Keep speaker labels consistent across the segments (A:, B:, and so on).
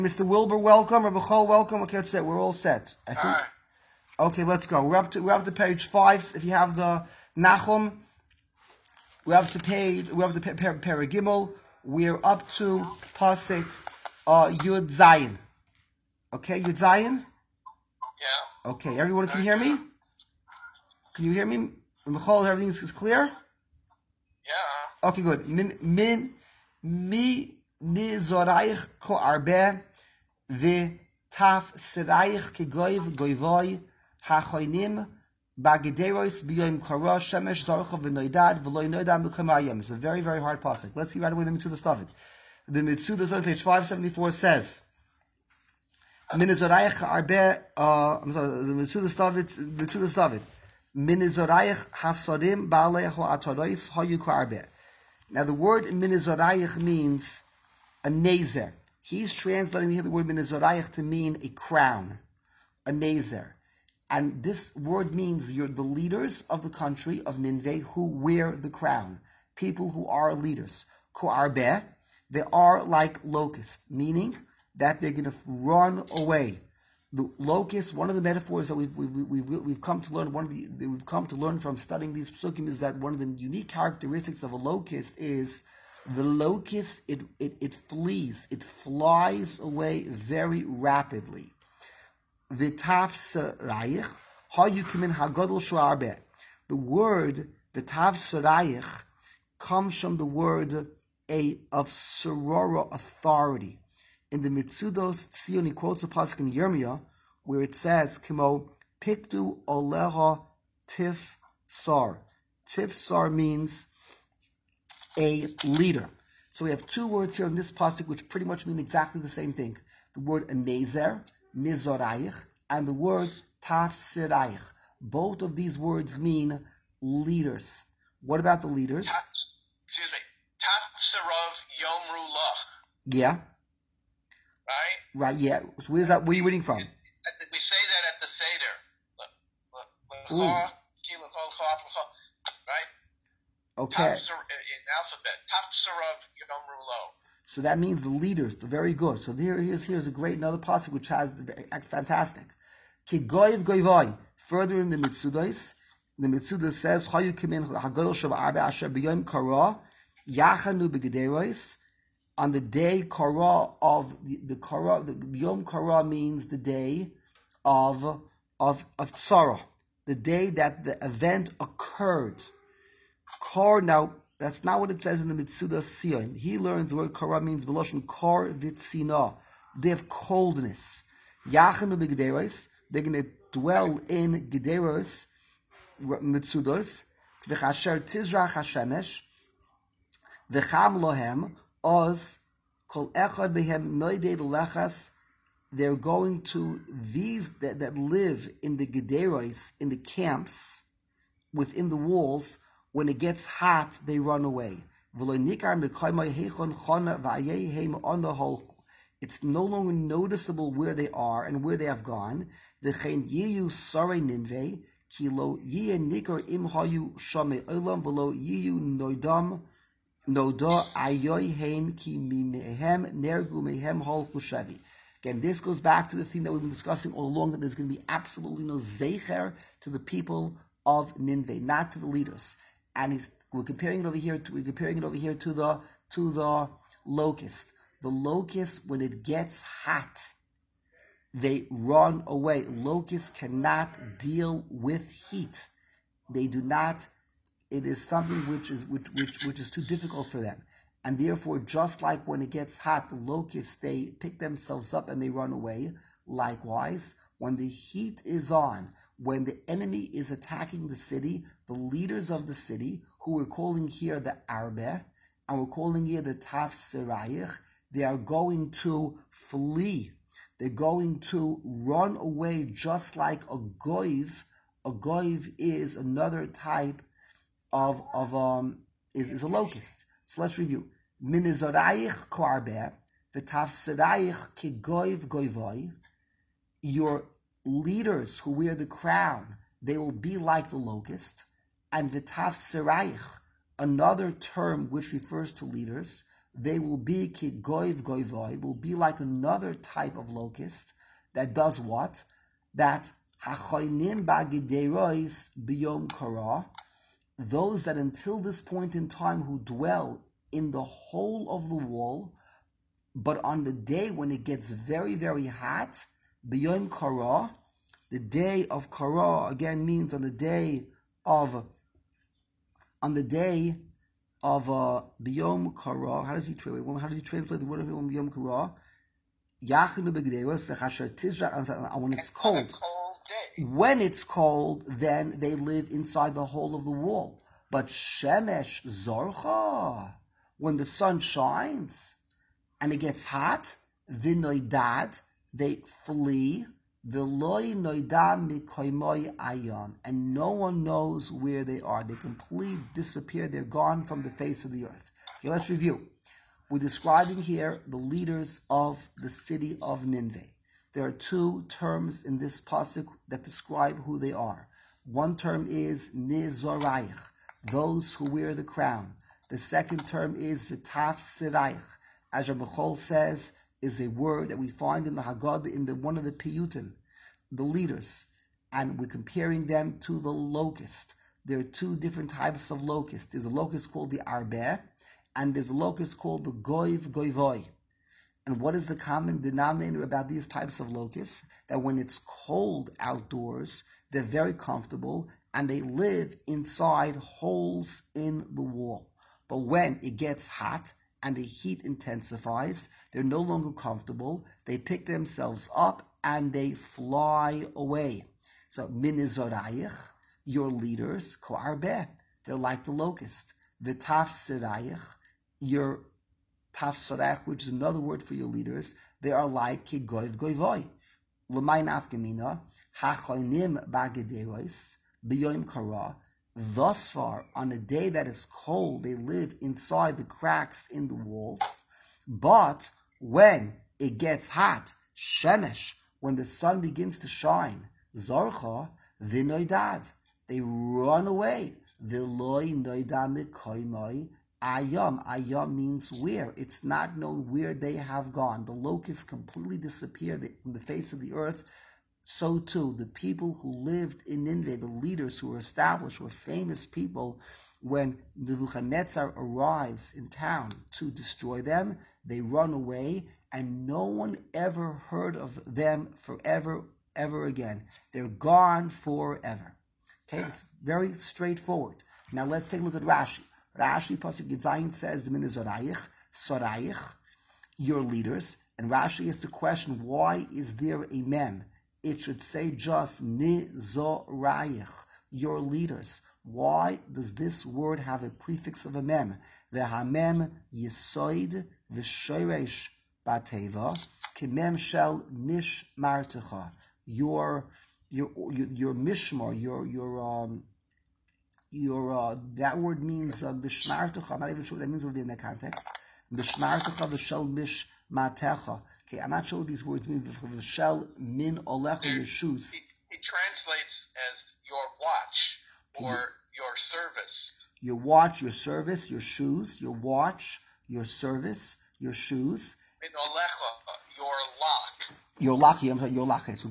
A: Mr. Wilbur, welcome. Rabbi Chol, welcome. Okay, that's it. We're all set. I think.
B: Alright.
A: Okay, let's go. We're up to page 5. If you have the Nachum, we're up to Paragimel. We're up to Pasuk Yud Zayin. Okay, Yud Zayin.
B: Yeah.
A: Okay, everyone can hear me. Can you hear me, Rabbi Chol? Everything is clear.
B: Yeah.
A: Okay, good. Mi nizoraich ko arbe ve taf seraich ke goivoy hachoinim bagederos biyom kara shemesh zarcha v'noidad v'loy noidad mekamayim. It's a very, very hard pasuk. Let's see right away the Mitzvah Stavit. The Mitzvah Stavit, page 574 says, Minizorayich arbe. I'm sorry. The Mitzvah Stavit. Minizorayich hasorim ba'alei ha'atarois hayu k'arbe. Now the word minizorayich means a nazer. He's translating here the word minizorayich to mean a crown, a nazer. And this word means you're the leaders of the country of Nineveh who wear the crown. People who are leaders. Ko'arbe, they are like locusts, meaning that they're going to run away. The locust, one of the metaphors that we've come to learn, we've come to learn from studying these psukim is that one of the unique characteristics of a locust is the locust, it flees, it flies away very rapidly. V'taf serayich, hayukimin hagadol shuarbe. The word v'taf serayich comes from the word of sorora, authority. In the Mitzudos Tzion, he quotes a pasuk in Yirmiyah where it says, "Kimo pikdu oleha tif sar." Tif sar means a leader. So we have two words here in this pasuk which pretty much mean exactly the same thing: the word nezer, nizorayich, and the word tafsirayich. Both of these words mean leaders. What about the leaders?
B: Excuse me. Tafsirov Yomru Lach.
A: Yeah.
B: Right?
A: Right, yeah. So where's that? Where are you reading from?
B: We say that at the Seder. Right?
A: Okay.
B: In alphabet. Tafsirov Yomru Lo.
A: So that means the leaders. Very good. So here's a great another pasuk which has fantastic. Ki goiv goivai. Further in the Mitzudos, the Mitzudos says, "Chayu kimin hagadol shav arbe asher b'yom kara yachanu b'gederos." On the day kara of the kara, the Yom Kara means the day of Tzara, the day that the event occurred. Kar, now that's not what it says in the Mitzudas Sion. He learns the word kara means b'loshen kar v'tzina. They have coldness. Yachanu b'gederos. They're going to dwell in gederos Mitzudos. V'chasher tizrach hashemesh v'cham lohem. Oz kol echad behem noidei lechas. They're going to these that live in the gederos, in the camps, within the walls. When it gets hot, they run away. It's no longer noticeable where they are and where they have gone. Again, this goes back to the theme that we've been discussing all along, that there's going to be absolutely no zecher to the people of Nineveh, not to the leaders. And we're comparing it over here to the locust. The locust, when it gets hot, they run away. Locusts cannot deal with heat. They do not. It is something which is too difficult for them. And therefore, just like when it gets hot, the locusts, they pick themselves up and they run away. Likewise, when the heat is on, when the enemy is attacking the city, the leaders of the city, who we're calling here the Arbe, and we're calling here the Tafsirayich, they are going to flee. They're going to run away just like a goiv. A goiv is another type is a locust. So let's review. Minizorayich koarbe, v'tafsirayich ki goiv goivoi. Your leaders who wear the crown, they will be like the locust. And v'tafsirayich, another term which refers to leaders, they will be ki goiv goivoi, will be like another type of locust that does what? That hachoinim bagiderois biyom kara, those that until this point in time who dwell in the whole of the wall, but on the day when it gets very, very hot, biyom kara, the day of kara again means on the day of biyom kara. How does he translate the word of biyom kara? Yachinu begderos lechasher tizra. When it's cold, when it's cold, then they live inside the hole of the wall. But shemesh zorcha, when the sun shines and it gets hot, v'noidad, they flee. V'loi noida mikoimoi ayon, and no one knows where they are. They completely disappear. They're gone from the face of the earth. Okay, let's review. We're describing here the leaders of the city of Nineveh. There are two terms in this pasuk that describe who they are. One term is nizorayich, those who wear the crown. The second term is v'taf sirayich, as Rabbi says, is a word that we find in the Haggadah, in one of the piyutim, the leaders, and we're comparing them to the locust. There are two different types of locust. There's a locust called the arbeh, and there's a locust called the goiv goivoi. And what is the common denominator about these types of locusts? That when it's cold outdoors, they're very comfortable, and they live inside holes in the wall. But when it gets hot, and the heat intensifies, they're no longer comfortable, they pick themselves up and they fly away. So, minizorayich, your leaders, ko'arbeh, they're like the locust. V'taf sirayich, your tafsorech, which is another word for your leaders, they are like ki goiv goivoi. L'may nafgemina, hachoinim bagederois, b'yoim kara. Thus far, on a day that is cold, they live inside the cracks in the walls. But when it gets hot, shemesh, when the sun begins to shine, zorcha, v'noidad, they run away. V'loi noida mikoimoi ayam. Ayam means where. It's not known where they have gone. The locusts completely disappeared from the face of the earth. So too, the people who lived in Nineveh, the leaders who were established, were famous people. When Nebuchadnezzar arrives in town to destroy them, they run away, and no one ever heard of them forever, ever again. They're gone forever. Okay, it's very straightforward. Now let's take a look at Rashi. Rashi, Pasuk Yitzayin says, Minizorayich, Sorayich, your leaders. And Rashi has the question, why is there a mem? It should say just nizorayich, your leaders. Why does this word have a prefix of a mem? Vehamem yisoid v'shoresh bateva kimem shel mishmartecha. Your mishmar, that word means mishmartecha. I'm not even sure what that means in that context. Mishmartecha v'shel mishmatecha. Okay, I'm not sure what these words mean. V'shel min olecha yeshus.
B: He translates as your watch or your service.
A: Your watch, your service, your shoes. Your watch, your service, your shoes.
B: Min olecha, your lock.
A: Your lock. I'm sorry, your lock. So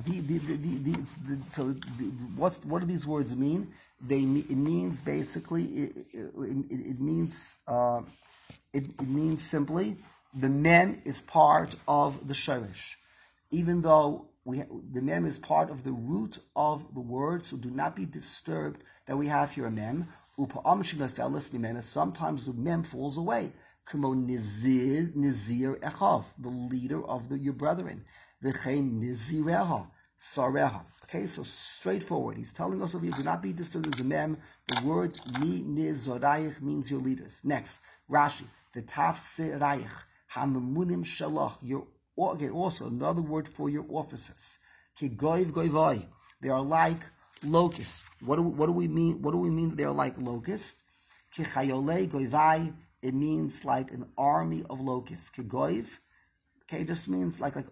A: what do these words mean? It means basically. It means simply. The mem is part of the shorish, even though the mem is part of the root of the word. So do not be disturbed that we have here a mem. Sometimes the mem falls away. Nizir echav, the leader of your brethren. V'chein nizireha sareha. Okay, so straightforward. He's telling us over here, do not be disturbed. There's a mem. The word mi nizorayich means your leaders. Next, Rashi, the taf sirayich. Hamamunim shalach, also another word for your officers. Ki goiv goivai, they are like locusts. What do we mean? What do we mean? They are like locusts. Ki chayolei goivai, it means like an army of locusts. Ki goiv, okay, just means like ki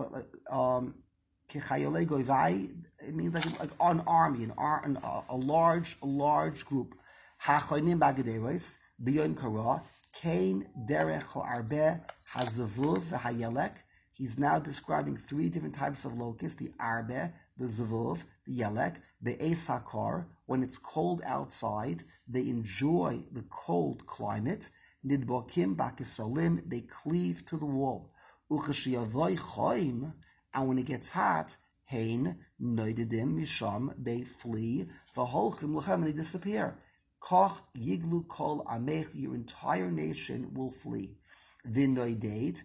A: chayolei goivai, it means like an army, a large group. Hachoinim bagaderos biyom kara. Kain derech ha'arbeh hazavuv v'hayelek. He's now describing three different types of locusts: the arbeh, the zavuv, the yelek. Be'es hakar, when it's cold outside, they enjoy the cold climate. Nidbokim bakisolim, they cleave to the wall. Uchashiyavoy choim, and when it gets hot, hein noidedim misham, they flee. V'holchim luchem, they disappear. Koch yiglu kol amech, your entire nation will flee. V'noided,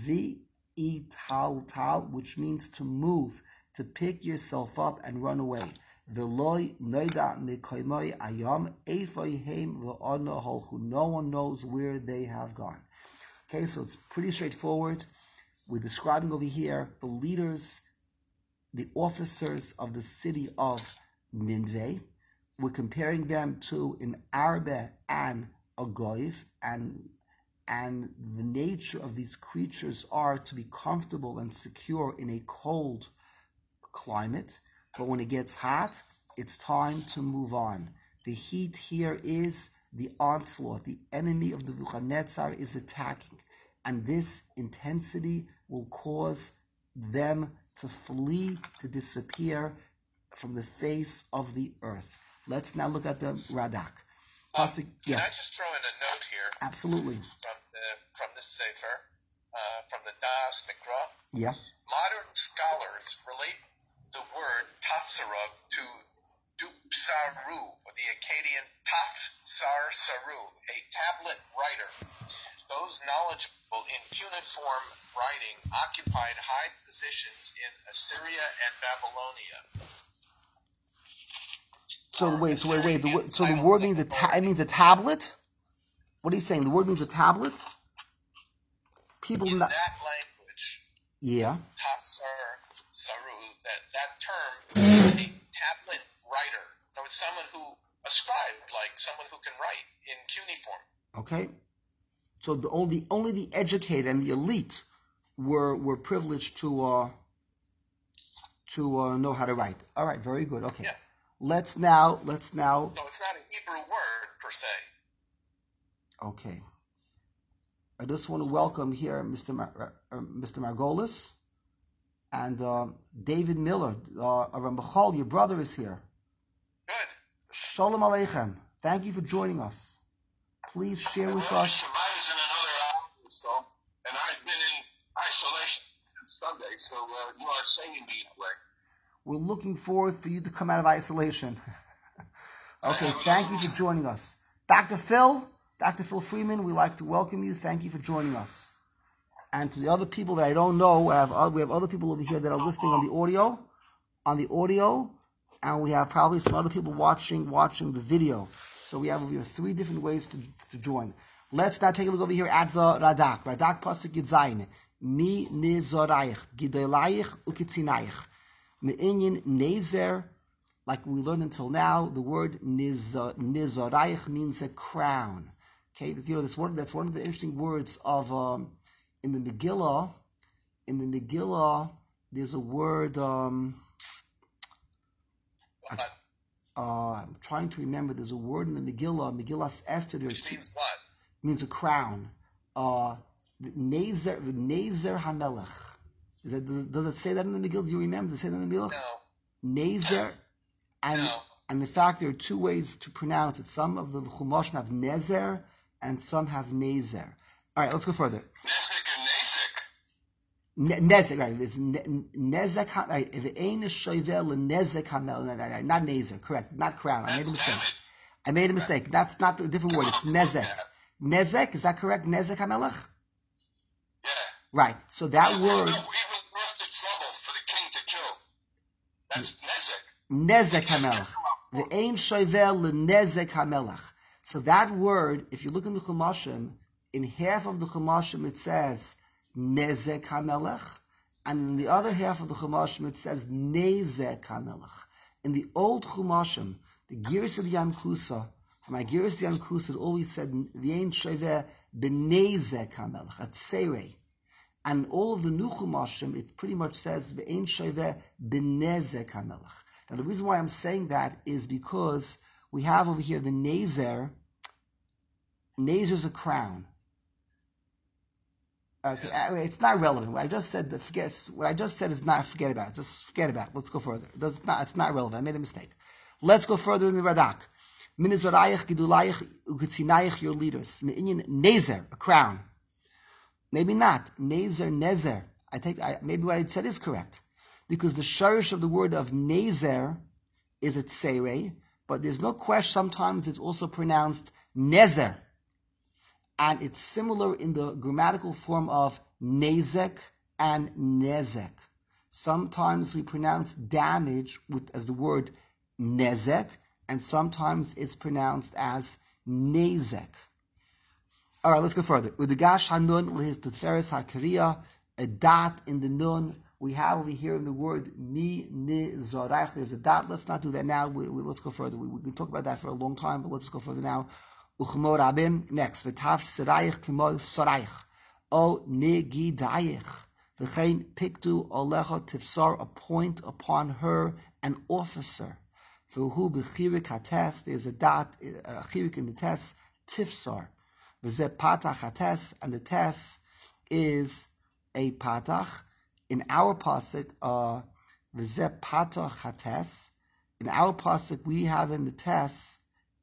A: v'ital, which means to move, to pick yourself up and run away. V'loi noida mikoimoi ayam eifoihem v'ono holchu. No one knows where they have gone. Okay, so it's pretty straightforward. We're describing over here the leaders, the officers of the city of Nineveh. We're comparing them to an Arbeh and a Goiv, and the nature of these creatures are to be comfortable and secure in a cold climate. But when it gets hot, it's time to move on. The heat here is the onslaught. The enemy of the Nebuchadnezzar is attacking. And this intensity will cause them to flee, to disappear from the face of the earth. Let's now look at the Radak.
B: Can I just throw in a note here?
A: Absolutely.
B: From this Sefer, from the Das Mikra?
A: Yeah.
B: Modern scholars relate the word Tafsarov to Dupsaru, or the Akkadian Tafsar Saru, a tablet writer. Those knowledgeable in cuneiform writing occupied high positions in Assyria and Babylonia.
A: So wait. So the word means it means a tablet. What are you saying? The word means a tablet. People
B: in that language.
A: Yeah.
B: Tafsar Saru. That term is a tablet writer. No, it's someone who ascribed, like someone who can write in cuneiform.
A: Okay. So only the educated and the elite were privileged to know how to write. All right, very good. Okay.
B: Yeah.
A: Let's now.
B: So it's not a Hebrew word per se.
A: Okay. I just want to welcome here Mr. Margolis and David Miller. Rambachol, your brother is here.
B: Good.
A: Shalom Aleichem. Thank you for joining us. Please share with us.
C: In another hour or so, and I've been in isolation since Sunday, so you are saying me in a way.
A: We're looking forward for you to come out of isolation. Okay, thank you for joining us. Dr. Phil Freeman, we'd like to welcome you. Thank you for joining us. And to the other people that I don't know, we have other people over here that are listening on the audio, and we have probably some other people watching the video. So we have over here three different ways to join. Let's now take a look over here at the Radak. Radak Pasuk Yitzayin. Mi nizorayich, gidolayich ukitzinayich. Me'inyin nezer, like we learned until now, the word nizorayich means a crown. Okay, that's one of the interesting words of in the Megillah. In the Megillah, there's a word. I'm trying to remember. There's a word in the Megillah. Megillah Esther.
B: Which means what?
A: Means a crown. Nezer Hamelech. Does it say that in the Megillah? Do you remember? Does it say that in the Megillah?
B: No.
A: Nezer, and in fact there are two ways to pronounce it. Some of the Chumash have Nezer, and some have Nezer. All right, let's go further. Nezek, right? There's Nezek, right? If it ain't a shoyvel, Nezek Hamel, not Nezer, correct? Not crown. I made a mistake. That's not a different word. It's Nezek. Nezek, is that correct? Nezek Hamelech?
C: Yeah.
A: Right. So that word.
C: Even worth the trouble for the king to kill. That's Nezek.
A: Nezek Hamelech. The Ein Shoyvel Nezek Hamelech. So that word, if you look in the Chumashim, in half of the Chumashim it says Nezek Hamelech, and in the other half of the Chumashim it says Nezek Hamelech. In the old Chumashim, the Giris of Yankusa, for my Giris of Yankusa, it always said the Ein Shoyvel B'Nezek Hamelech, Atzerei. And all of the new Chumashim, it pretty much says the Ein Shoyvel B'Nezek Hamelech. Now the reason why I'm saying that is because we have over here the Nezer. Nezer is a crown. Okay,
B: Yes.
A: it's not relevant. What I just said, what I just said is not. Forget about it. Just forget about it. Let's go further. It's not relevant. I made a mistake. Let's go further in the Radak. Minizorayich gidulayich ukitzinayich, your leaders. Ne'inyan nezer, a crown. Maybe not. Nezer. Maybe what I said is correct, because the shorish of the word of nezer is a tseirei, but there's no question. Sometimes it's also pronounced nezer. And it's similar in the grammatical form of nezek and nezek. Sometimes we pronounce damage as the word nezek, and sometimes it's pronounced as nezek. All right, let's go further. Udegash hanun lehis teferes hakariya, a dot in the nun. We have over here in the word mi ni zorach. There's a dot. Let's not do that now. Let's go further. We can talk about that for a long time, but let's go further now. Uchmo rabim, next. V'taf sirayich k'mo sorayich. O negidayich. V'chein piktu olecha tifsar, appoint upon her an officer. V'hu b'chirik hates, there's a dot, a chirik in the tes, tifsar. V'zeh patach hates, and the tes is a patach. In our pasuk, v'zeh patach hates, in our pasuk we have in the tes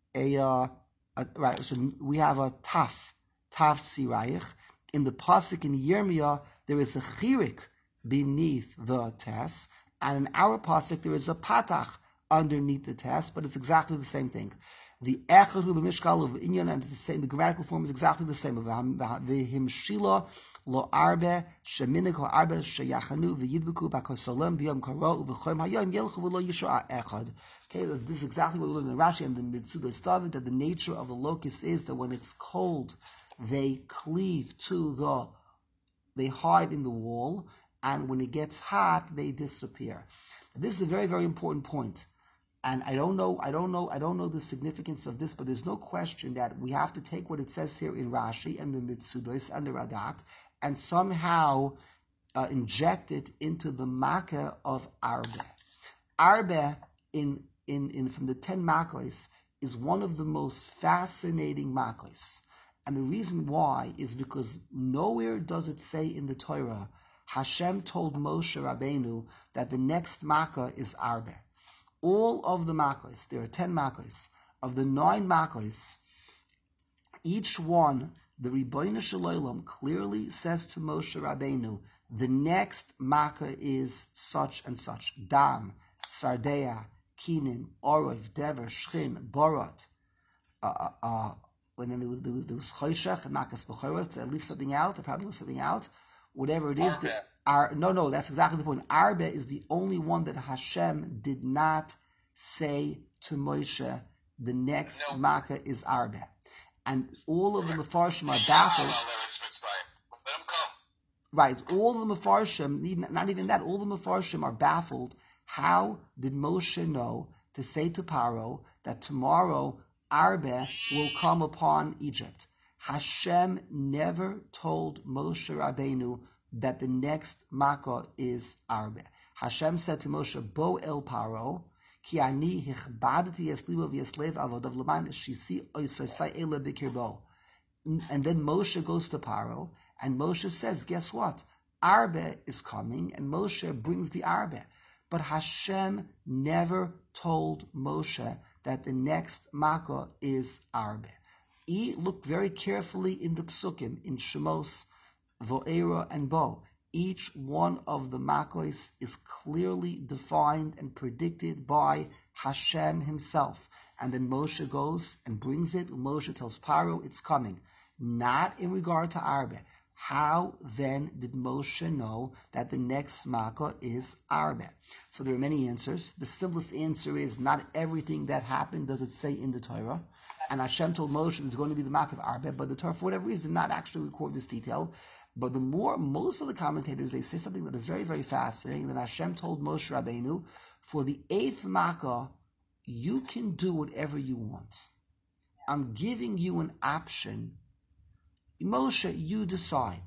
A: right, so we have a taf sirayich. In the pasuk in Yirmiyah, there is a chirik beneath the tes, and in our pasuk there is a patach underneath the tes, but it's exactly the same thing. The echad hu b'mishkal of inyan, and it's the same. The grammatical form is exactly the same. V'himshila lo arbe sheminik ho arbe sheyachanu v'yidbeku b'kosolem b'yom karo v'choim hayom yelchu v'lo yishua echad. Okay, this is exactly what we learned in Rashi and the Mitzuda Stavit, that the nature of the locust is that when it's cold, they cleave to they hide in the wall, and when it gets hot, they disappear. This is a very, very important point. And I don't know the significance of this, but there's no question that we have to take what it says here in Rashi and the Mitzudos and the Radak and somehow inject it into the Makkah of Arbe. Arbe from the 10 Makkos is one of the most fascinating Makkos. And the reason why is because nowhere does it say in the Torah, Hashem told Moshe Rabbeinu that the next Makkah is Arbe. All of the Makkos, there are 10 Makkos, of the 9 Makkos, each one, the Ribbono Shel Olam clearly says to Moshe Rabbeinu, the next Makkah is such and such. Dam, Tzardeya, Kinin, Orov, Dever, Shchin, Borot. When then there was Choshech and Makas B'choros, did I leave something out? I probably left something out. Whatever it is. No, that's exactly the point. Arbe is the only one that Hashem did not say to Moshe, the next Makkah is Arbe. And all of the Mefarshim are baffled.
C: Let him come.
A: Right, all the Mefarshim, not even that, all the Mefarshim are baffled. How did Moshe know to say to Paro that tomorrow Arbe will come upon Egypt? Hashem never told Moshe Rabbeinu that the next Makkah is Arbe. Hashem said to Moshe, Bo el Paro, ki ani hichbadati es libo v'yeslev avodav l'man shisi oisosai ele b'kirbo. And then Moshe goes to Paro, and Moshe says, guess what? Arbe is coming, and Moshe brings the Arbe. But Hashem never told Moshe that the next Makkah is Arbe. Look very carefully in the Psukim, in Shemos, Vo'era, and Bo. Each one of the Makkos is clearly defined and predicted by Hashem himself. And then Moshe goes and brings it. Moshe tells Paro it's coming. Not in regard to Arbe. How then did Moshe know that the next Makkah is Arbe? So there are many answers. The simplest answer is not everything that happened does it say in the Torah. And Hashem told Moshe there's going to be the Makkah of Arbe, but the Torah, for whatever reason, did not actually record this detail. But most of the commentators, they say something that is very, very fascinating, that Hashem told Moshe Rabbeinu, for the 8th Makkah, you can do whatever you want. I'm giving you an option. Moshe, you decide.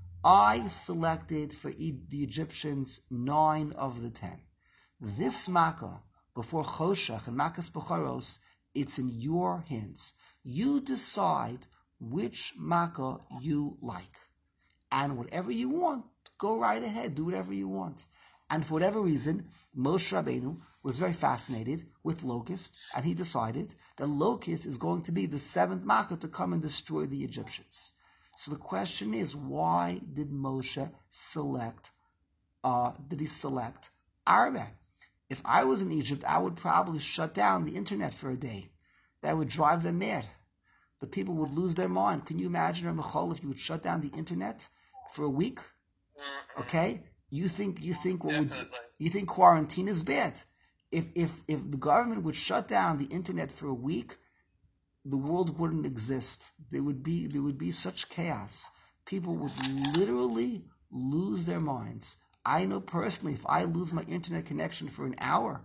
A: I selected for the Egyptians 9 of the 10. This Makkah, before Choshech and Makas B'choros, it's in your hands. You decide which Makkah you like. and whatever you want, go right ahead, do whatever you want. And for whatever reason, Moshe Rabbeinu was very fascinated with locust, and he decided that locust is going to be the seventh Makkah to come and destroy the Egyptians. So the question is, why did Moshe select Arbe? If I was in Egypt, I would probably shut down the internet for a day. That would drive them mad. The people would lose their mind. Can you imagine, Ramachol, if you would shut down the internet for a week? Okay? You think quarantine is bad? If the government would shut down the internet for a week, the world wouldn't exist. There would be such chaos. People would literally lose their minds. I know personally, if I lose my internet connection for an hour,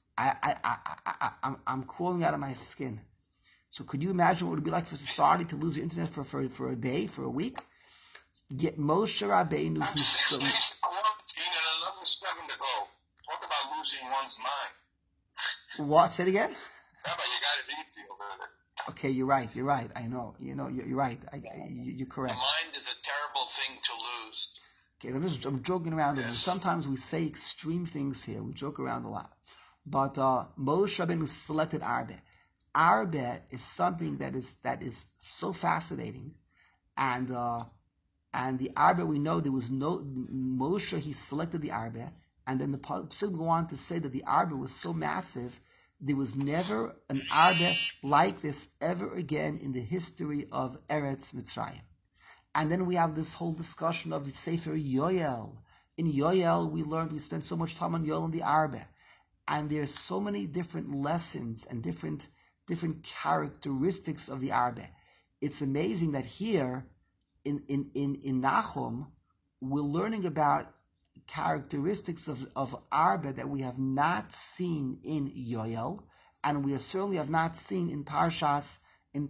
A: I'm crawling out of my skin. So could you imagine what it would be like for society to lose your internet for a day, for a week? Yet Moshe Rabbeinu,
C: 6 days quarantine and another 7 to go. Talk about losing one's mind.
A: What? Say it again?
C: Rabbi, you got it easy over there.
A: Okay, you're right. I know. You're right. You're correct.
B: The mind is a terrible thing to lose.
A: Okay, I'm joking around. Yes. Sometimes we say extreme things here. We joke around a lot. But Moshe Rabbeinu selected Arbe. Arbe is something that is so fascinating, and the Arbe, we know there was no Moshe. He selected the Arbe, and then the Pasuk go on to say that the Arbe was so massive. There was never an Arbe like this ever again in the history of Eretz Mitzrayim. And then we have this whole discussion of the Sefer Yoel. In Yoel, we spent so much time on Yoel and the Arbe. And there's so many different lessons and different characteristics of the Arbe. It's amazing that here in Nahum, we're learning about characteristics of Arbe that we have not seen in Yoel, and we certainly have not seen in Parshas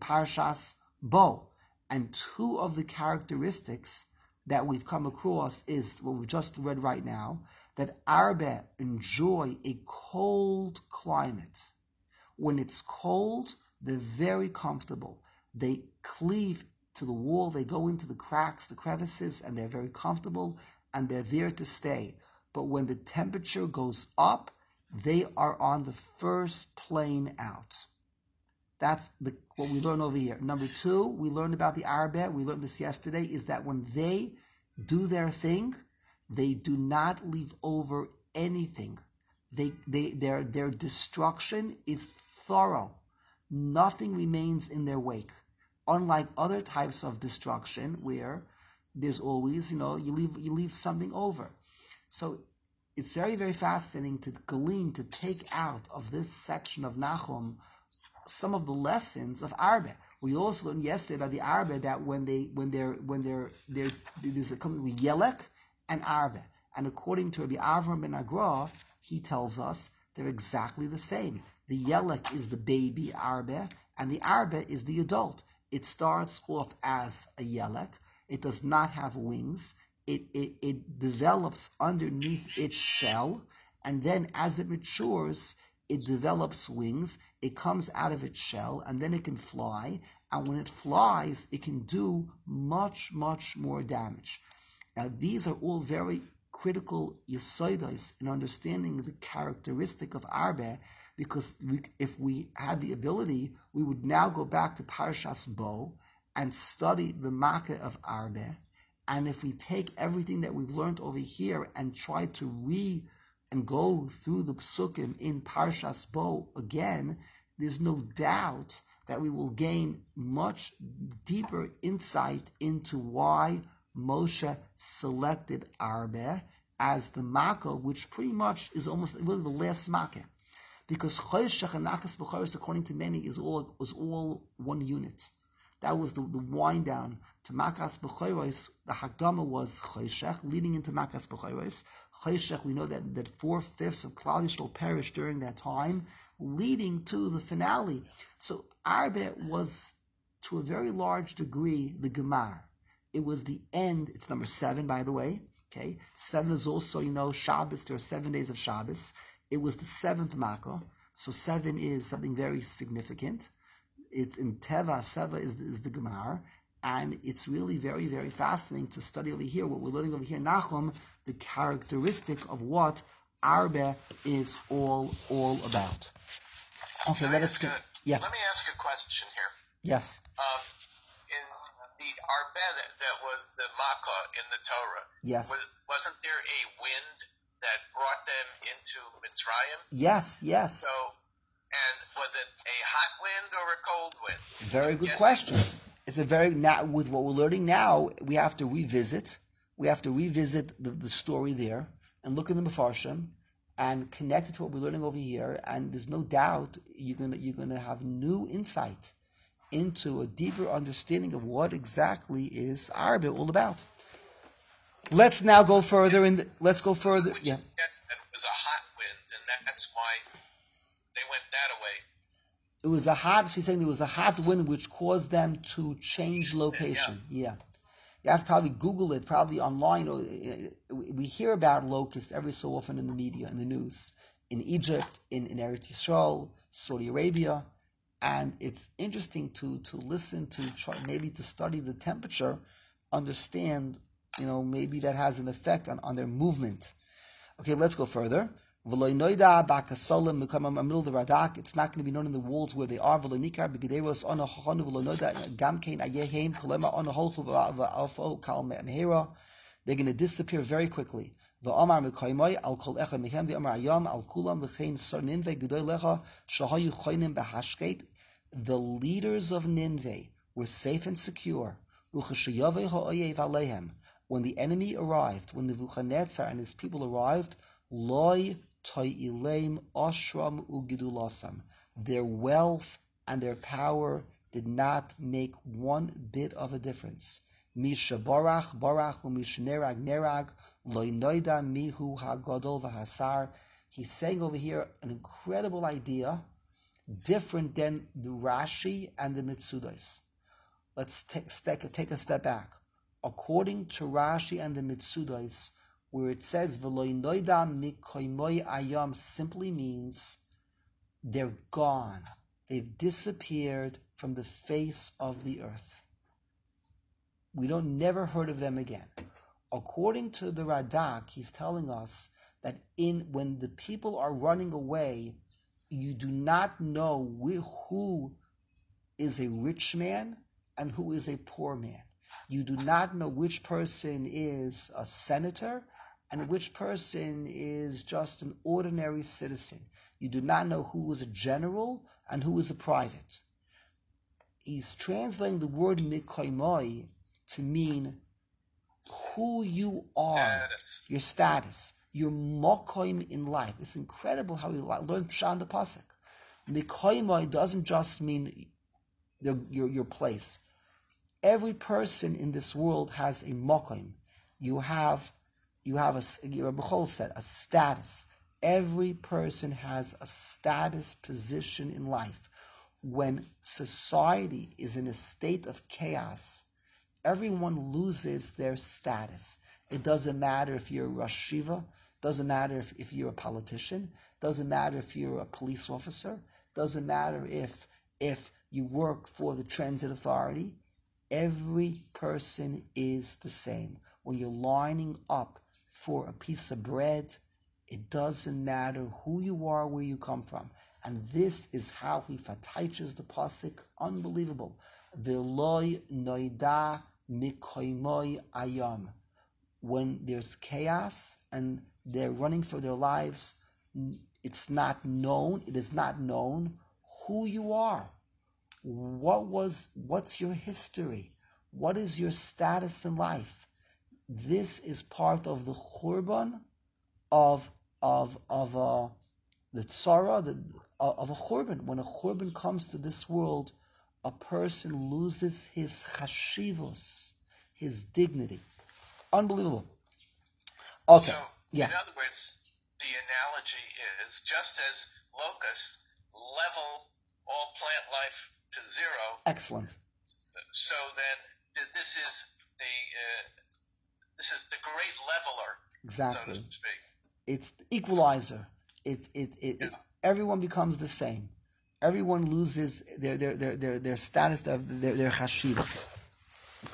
A: Bo. And two of the characteristics that we've come across is what we've just read right now, that Arbe enjoy a cold climate. When it's cold, they're very comfortable. They cleave to the wall, they go into the cracks, the crevices, and they're very comfortable, and they're there to stay. But when the temperature goes up, they are on the first plane out. That's what we learn over here. Number 2, we learned about the Arbe, we learned this yesterday, is that when they do their thing, they do not leave over anything. Their destruction is thorough. Nothing remains in their wake. Unlike other types of destruction where there's always, you leave something over. So it's very, very fascinating to glean, to take out of this section of Nahum some of the lessons of Arbe. We also learned yesterday about the Arbe that there's a company with Yelek and Arbe. And according to Rabbi Avram ben Agra, he tells us they're exactly the same. The Yelek is the baby Arbe, and the Arbe is the adult. It starts off as a Yelek. It does not have wings. It develops underneath its shell, and then as it matures, it develops wings. It comes out of its shell, and then it can fly. And when it flies, it can do much, much more damage. Now, these are all very critical yesodos in understanding the characteristic of Arbe, because if we had the ability, we would now go back to Parshas Bo and study the Makkah of Arbe. And if we take everything that we've learned over here and try to go through the psukim in Parshas Bo again, there's no doubt that we will gain much deeper insight into why Moshe selected Arbe as the Makkah, which pretty much is almost really the last Makkah. Because Choshech and Nachas B'choros, according to many, was all one unit. That was the wind down to Makas B'choros. The Hakdama was Choshech, leading into Makas B'choros. Choshech, we know that 4/5 of Klal Yisrael perished during that time, leading to the finale. So Arbe was, to a very large degree, the Gemar. It was the end. It's number 7, by the way. Okay, 7 is also, Shabbos. There are 7 days of Shabbos. It was the 7th Makkah. So 7 is something very significant. It's in Teva. Seva is the Gemar, And it's really very, very fascinating to study over here, what we're learning over here, Nachum, the characteristic of what Arbe is all about. Okay, let us
B: Good.
A: Yeah.
B: Let me ask a question here.
A: Yes.
B: In the Arbe that was the Makkah in the Torah,
A: Yes.
B: wasn't there a wind that brought them into Mitzrayim?
A: Yes.
B: So, and was it a hot wind or a cold wind?
A: Very good question. It's a very, now with what we're learning now, we have to revisit. We have to revisit the story there and look in the Mefarshim and connect it to what we're learning over here. And there's no doubt you're gonna have new insight into a deeper understanding of what exactly is Arbe all about. Let's now go further. Let's go further.
B: Which
A: Yeah.
B: Yes, it was a hot wind, and that's why they went that away.
A: It was she's saying there was a hot wind which caused them to change location. Yeah. You have to probably Google it, probably online. We hear about locusts every so often in the media, in the news, in Egypt, in Eretz Yisrael, Saudi Arabia. And it's interesting to listen, to try, maybe to study the temperature, understand, maybe that has an effect on their movement. Okay, let's go further. It's not going to be known in the walls where they are. They're going to disappear very quickly. The leaders of Nineveh were safe and secure. When the enemy arrived, when Nebuchadnezzar and his people arrived, their wealth and their power did not make one bit of a difference. Misha barach u'mishnerag nerag loy noida mihu hagadol v'hasar. He's saying over here an incredible idea, different than the Rashi and the Mitzudos. Let's take a step back. According to Rashi and the Mitzudos, where it says "V'loy noida mikoimoy ayam" simply means they're gone. They've disappeared from the face of the earth. We don't never heard of them again. According to the Radak, he's telling us that when the people are running away, you do not know who is a rich man and who is a poor man. You do not know which person is a senator and which person is just an ordinary citizen. You do not know who is a general and who is a private. He's translating the word mikoimoi to mean who you are, your status, your mokoim in life. It's incredible how we learn Pshat in the Pasuk. Mikoimoi doesn't just mean your place. Every person in this world has a mokoim. You have a status. Every person has a status position in life. When society is in a state of chaos, everyone loses their status. It doesn't matter if you're a Rosh Yeshiva, doesn't matter if you're a politician, doesn't matter if you're a police officer, doesn't matter if you work for the transit authority. Every person is the same. When you're lining up for a piece of bread, it doesn't matter who you are, where you come from. And this is how he fataiches the pasuk. Unbelievable. V'loy noida mikoimoi ayam. When there's chaos and they're running for their lives, it is not known who you are. What's your history? What is your status in life? This is part of the churban of the tzara of a churban. When a churban comes to this world, a person loses his chashivos, his dignity. Unbelievable. Okay.
B: So, in other words, the analogy is just as locusts level all plant life to zero.
A: Excellent.
B: So then, this is the great leveler.
A: Exactly.
B: So to speak.
A: It's the equalizer. Everyone becomes the same. Everyone loses their status of their chashivos.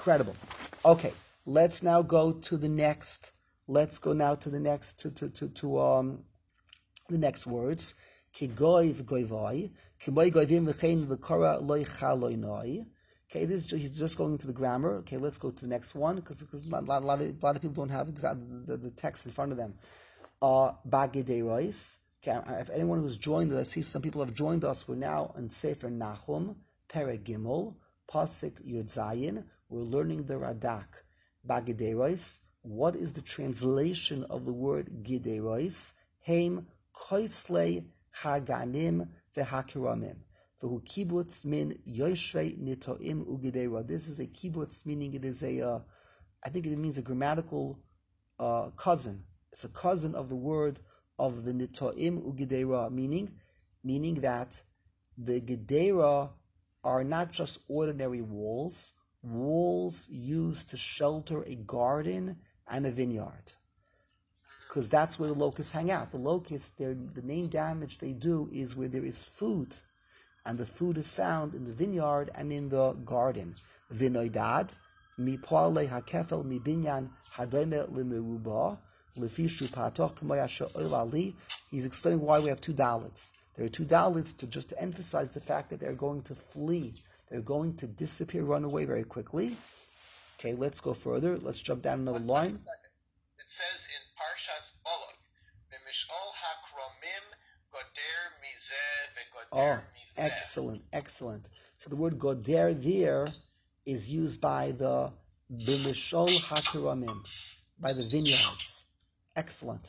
A: Incredible. Okay, let's now go to the next. Let's go now to the next the next words. Ki goiv goivai, ki moi goivim v'chein v'kora loy chaloi noi. Okay, he's just going into the grammar. Okay, let's go to the next one because a lot of people don't have the text in front of them. Bagidei. Okay, if anyone who's joined us, I see some people have joined us. We're now in Sefer Nachum, Perek Gimel, Pasuk Yud Zayin. We're learning the Radak. Bagidei. What is the translation of the word Gidei? Heim koislei haganim vehakiramim. V'hu kibbutz min yoshvei nitoim ugidei. This is a kibbutz, meaning it is I think it means a grammatical cousin. It's a cousin of the word of the nitoim ugidei, meaning that the gedera are not just ordinary walls used to shelter a garden and a vineyard, because that's where the locusts hang out. The locusts, the main damage they do is where there is food, and the food is found in the vineyard and in the garden. Vinoidad mi poale hakefel mi binyan hadoime limeruba lefishu patoch k'moyasha oilali. He's explaining why we have two dalits. There are two dalits to emphasize the fact that they're going to flee. They're going to disappear, run away very quickly. Okay, let's go further. Let's jump down another line.
B: It says in Parshas Balak, "V'mishol hakromim goder mizeh vegoder mizeh."
A: Excellent. So the word goder there is used by the b'mishol hakromim, by the vineyards. Excellent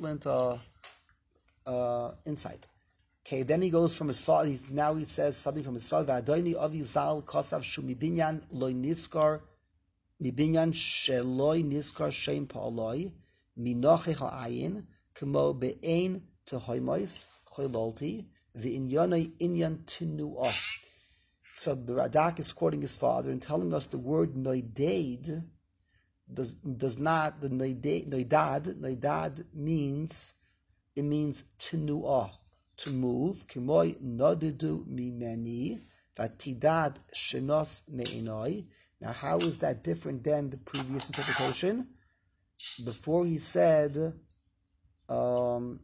A: insight. Okay, then he goes from his father. Now he says something from his father. V'adoni avi zal kosav shu mibinyan loy niskar. Mibinyan sheloi niskar shem pa'aloi minoche ha'ayin k'mo be'ein tehoimois choilolti v'inyanoi inyan tinu'ah. So the Radak is quoting his father and telling us the word noidaid does not, the noidad means tinu'ah, to move. K'moi nodidu mimeni v'tidad shenos me'inoi. Now, how is that different than the previous interpretation? Before he said, Noidad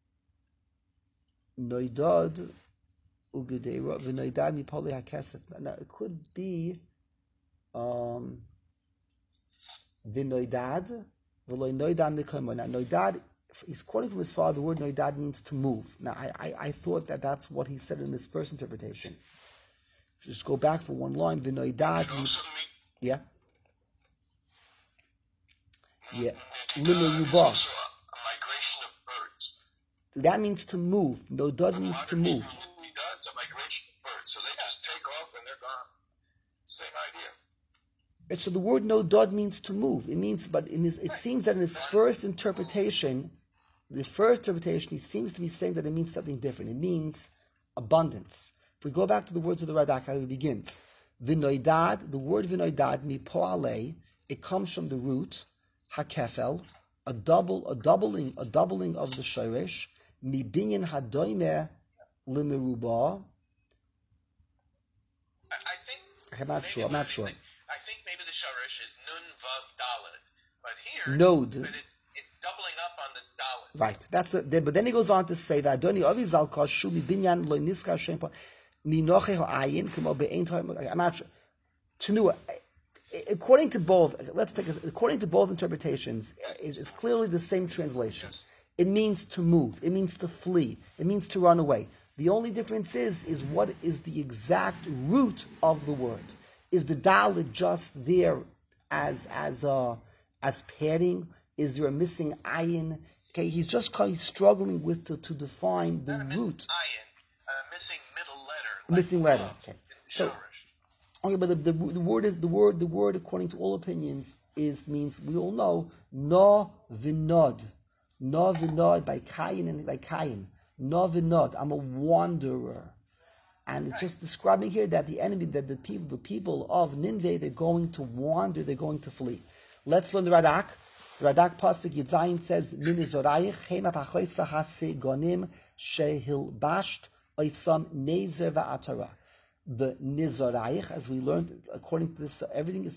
A: ugedeira v'noidad mipoli hakesef. Now, it could be v'noidad v'loi noidad mikomo. Now, noidad, he's quoting from his father, the word noidad means to move. Now, I thought that's what he said in his first interpretation. Just go back for one line. V'noidad means... Yeah. Limeruba.
C: A migration of birds.
A: That means to move. Nodad means to move.
C: It's a migration of birds. So they just take off and they're gone. Same idea.
A: And so the word nodad means to move. It means, but it seems that in his first interpretation, he seems to be saying that it means something different. It means abundance. If we go back to the words of the Radak, how it begins. Vinoidad, the word vinoidad, mi poale, it comes from the root, hakefel, a doubling of the shirish, mi binyan hadoime limeruba. I'm not sure.
B: I think maybe the shirish is nun vav dalet, but here
A: Node.
B: But it's doubling up on the dalet.
A: Right. But then he goes on to say that Adoni Avi Zalka Shu mi binyan lo niskar shempa. I'm not sure. According to both, according to both interpretations, it's clearly the same translation. It means to move. It means to flee. It means to run away. The only difference is what is the exact root of the word. Is the dalet just there as padding? Is there a missing ayin? Okay, he's struggling with to define the root.
B: Missing middle letter.
A: Missing letter. Okay. So, okay, but the word according to all opinions means, we all know, no vinod by Kayin and by Kayin. No vinod. I'm a wanderer, and it's just describing here that the enemy, that the people of Nineveh, they're going to wander, they're going to flee. Let's learn the Radak. The Radak pasuk Yitzayin says, "Min izorayich hema pachois v'hase gonim shehil basht oisam nezer va'atara." The Nizorayich, as we learned, according to this,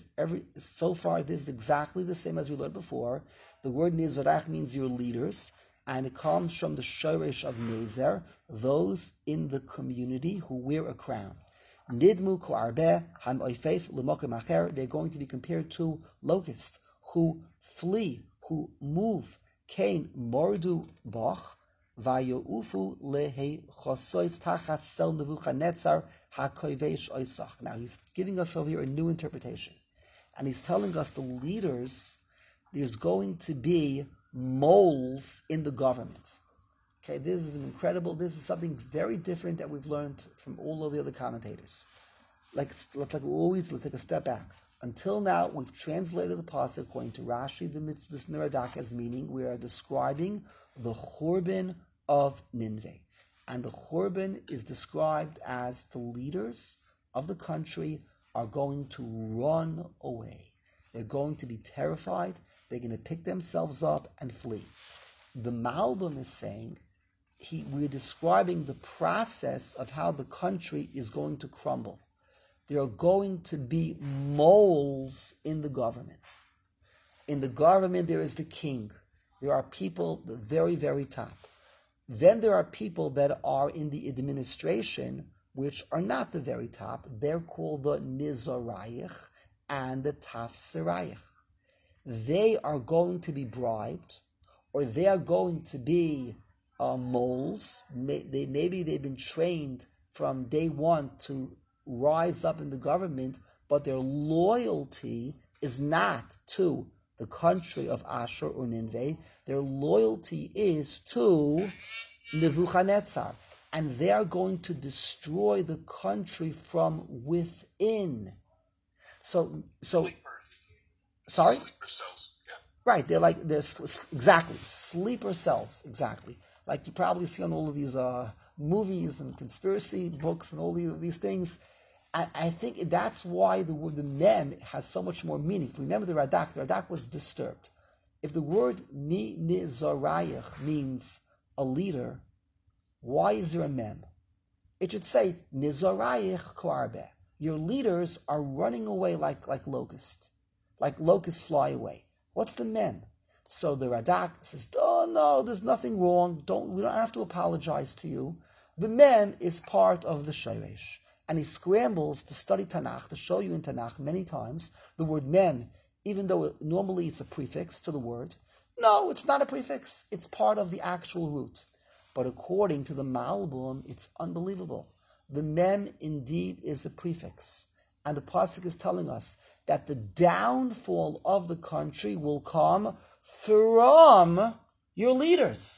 A: so far this is exactly the same as we learned before. The word Nizorayich means your leaders, and it comes from the shoresh of Nezer, those in the community who wear a crown. Nidmu ko'arbeh ham oifef l'mokim acher, they're going to be compared to locusts who flee, who move. Kain mordu bach, vayoufu lehe chosois tachas sel Nebuchadnezzar hakovesh oisach. Now he's giving us over here a new interpretation. And he's telling us the leaders, there's going to be moles in the government. Okay, this is something very different that we've learned from all of the other commentators. Let's take a step back. Until now, we've translated the pasuk according to Rashi, the Mitzvahs Neradak, as meaning we are describing the Churban of Nineveh. And the Churban is described as the leaders of the country are going to run away. They're going to be terrified. They're going to pick themselves up and flee. The Malbim is saying, we're describing the process of how the country is going to crumble. There are going to be moles in the government. In the government, there is the king. There are people at the very, very top. Then there are people that are in the administration, which are not the very top. They're called the Nizorayich and the Tafsirayich. They are going to be bribed, or they are going to be moles. Maybe they've been trained from day one to rise up in the government, but their loyalty is not to the country of Ashur or Nineveh. Their loyalty is to Nebuchadnezzar, and they are going to destroy the country from within. So sorry?
C: Sleeper cells, yeah.
A: Right, they're exactly, sleeper cells, exactly. Like you probably see on all of these movies and conspiracy books and all these things. I think that's why the word the mem has so much more meaning. If you remember the Radak was disturbed. If the word Nizorayich means a leader, why is there a mem? It should say Nizorayich ko'arbeh. Your leaders are running away like locusts. Like locusts fly away. What's the mem? So the Radak says, oh no, there's nothing wrong. We don't have to apologize to you. The mem is part of the sheresh. And he scrambles to study Tanakh, to show you in Tanakh many times the word mem, even though normally it's a prefix to the word. No, it's not a prefix. It's part of the actual root. But according to the Malbim, it's unbelievable. The mem indeed is a prefix. And the pasuk is telling us that the downfall of the country will come from your leaders.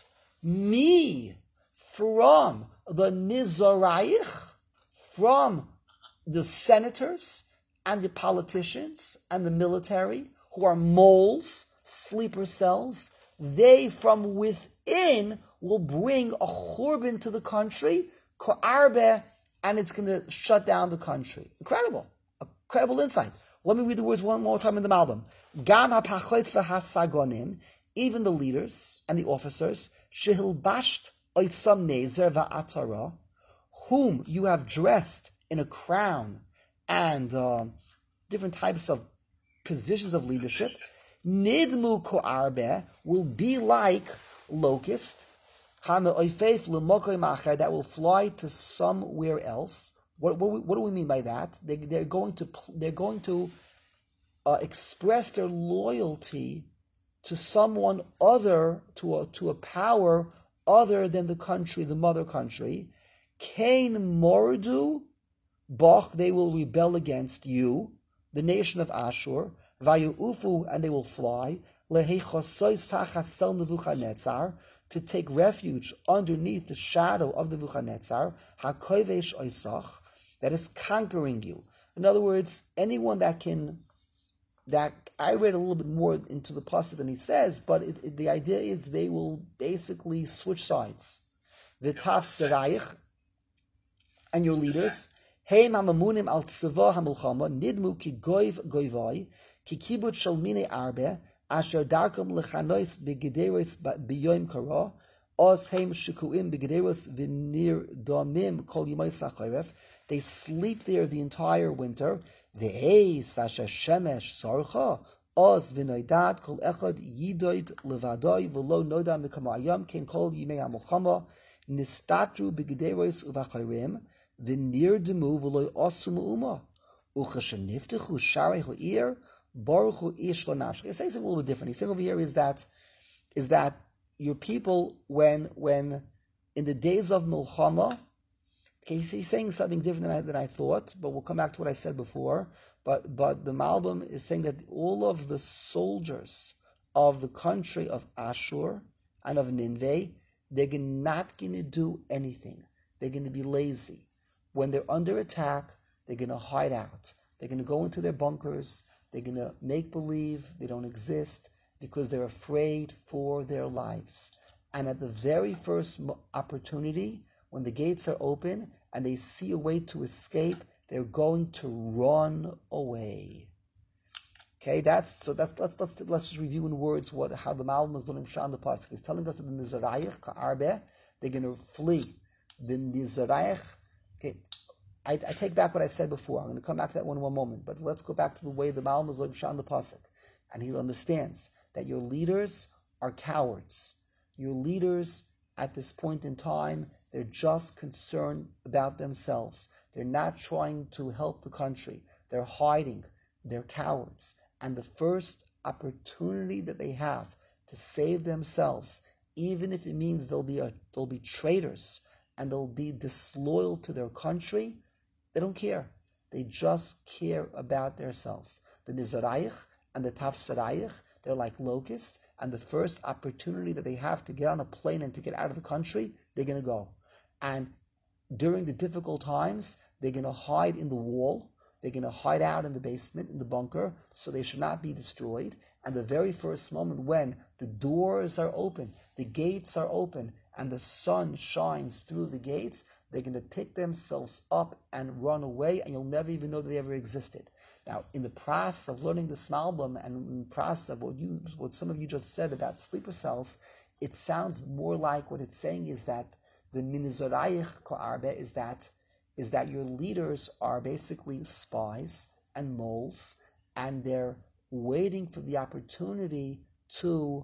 A: From the Nizorayich, from the senators and the politicians and the military who are moles, sleeper cells. They from within will bring a churban to the country, ko'arbeh, and it's going to shut down the country. Incredible insight. Let me read the words one more time in the Malbim. Gam ha'pachotz v'hasagonim, even the leaders and the officers, shehilbasht oisam nezer va'atara, whom you have dressed in a crown and different types of positions of leadership, nidmu ko'arbeh, will be like locust, that will fly to somewhere else. What do we mean by that? They're going to express their loyalty to someone other, to a power other than the country, the mother country. Kain mordu bach, they will rebel against you, the nation of Ashur. Vayu'ufu, and they will fly. Lehechosois tachasel Nebuchadnezzar, to take refuge underneath the shadow of Nebuchadnezzar. Hakovesh oisach, that is conquering you. In other words, anyone that I read a little bit more into the pasuk than he says, but the idea is they will basically switch sides. V'taf serayich, and your leaders, heim hamamunim al tzava hamulchama, nidmu ki goivai, ki kibut shalmine arbe, asher darkam lechanois begederos biyoim kara, os heim shikuim begederos v'nir domim kol yimai sachayef, They sleep there the entire winter. Ve'ei sasha shemesh sarcha oz v'noidad kol echad yidoid levadoi v'lo noda mikamayam ken kol yimei hamulchama nistatru b'gederos uvachayrim v'nirdemu v'lo osu me'uma uchasheniftechu sharei ha'ir baruch hu ish v'nafsh. He's saying something a little bit different. He's saying over here is that your people, when in the days of Milchama, okay, he's saying something different than I thought, but we'll come back to what I said before. But the Malbim is saying that all of the soldiers of the country of Ashur and of Nineveh, they're not going to do anything. They're going to be lazy. When they're under attack, they're going to hide out. They're going to go into their bunkers. They're going to make believe they don't exist because they're afraid for their lives. And at the very first opportunity, when the gates are open and they see a way to escape, they're going to run away. Okay, let's just review in words how the Malbim is learning Shah the Pasuk. He's telling us that the Nizarayich Ka'arbe, they're going to flee. The Nizarayich, okay, I take back what I said before. I'm going to come back to that one in one moment. But let's go back to the way the Malbim is learning Shah the Pasuk. And he understands that your leaders are cowards. Your leaders at this point in time, they're just concerned about themselves. They're not trying to help the country. They're hiding. They're cowards. And the first opportunity that they have to save themselves, even if it means they'll be traitors and they'll be disloyal to their country, they don't care. They just care about themselves. The Nizarayich and the Tafsarayich, they're like locusts, and the first opportunity that they have to get on a plane and to get out of the country, they're going to go. And during the difficult times, they're going to hide in the wall. They're going to hide out in the basement, in the bunker, so they should not be destroyed. And the very first moment when the doors are open, the gates are open, and the sun shines through the gates, they're going to pick themselves up and run away, and you'll never even know that they ever existed. Now, in the process of learning this Malbim and in the process of what some of you just said about sleeper cells, it sounds more like what it's saying is that the Minizorayich Ka'arbe is that your leaders are basically spies and moles, and they're waiting for the opportunity to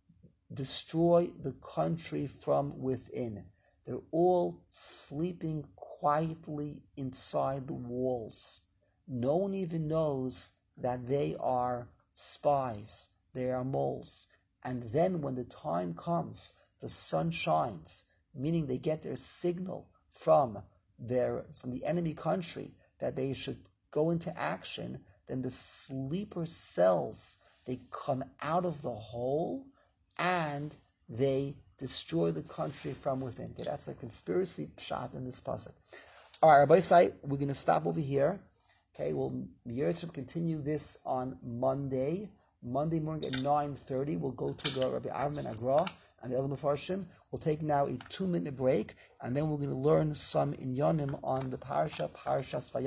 A: destroy the country from within. They're all sleeping quietly inside the walls. No one even knows that they are spies. They are moles. And then when the time comes, the sun shines, meaning they get their signal from the enemy country that they should go into action, then the sleeper cells, they come out of the hole and they destroy the country from within. Okay, that's a conspiracy shot in this pasuk. All right, Rabbi Sai, we're going to stop over here. Okay, we'll continue this on Monday morning at 9:30. We'll go to the Rabbi Avram Agra and the other Mefarshim. We'll take now a 2-minute break, and then we're going to learn some inyanim on the Parashas Vayikra.